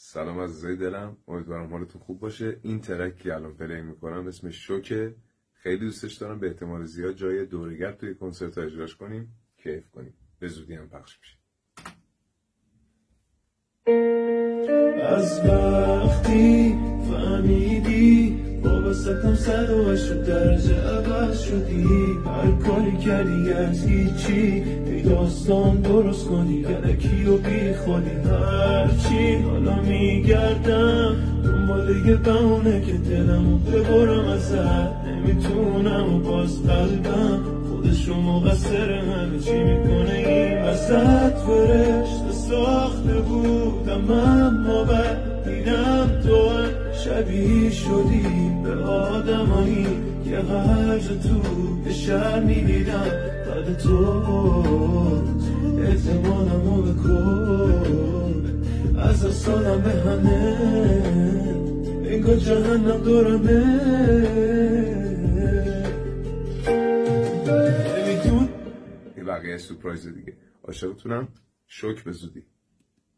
سلام عزیزای دلم، امیدوارم حالتون خوب باشه. این ترک که الان پلی میکنم اسمش شوکه. خیلی دوستش دارم، به احتمال زیاد جای دورگرد توی کنسرت اجراش کنیم، کیف کنیم. به زودی هم پخش میشه. از وقتی فهمیدی وابستم 180 درجه عوض شدی، هر کاری کردی از هیچی ای داستان درست کنی، الکی و بی خودی هرچی حالا میگردم دنبال یه بهونه که دلمو ببرم ازت، نمیتونم و باز قلبم خودشو مقصر همه چی میکنه. این وسط فرشته ساخته بودم اما بعد دیدم تو هم شبیه شدی به آدمایی که هرج تو به شهر میدیدم بعد تو. اعتمادمو بکن از سالم به همه، انگار جهنم دورمه. یه بقیه سورپرایز دیگه. عاشقتونم. شوک به زودی.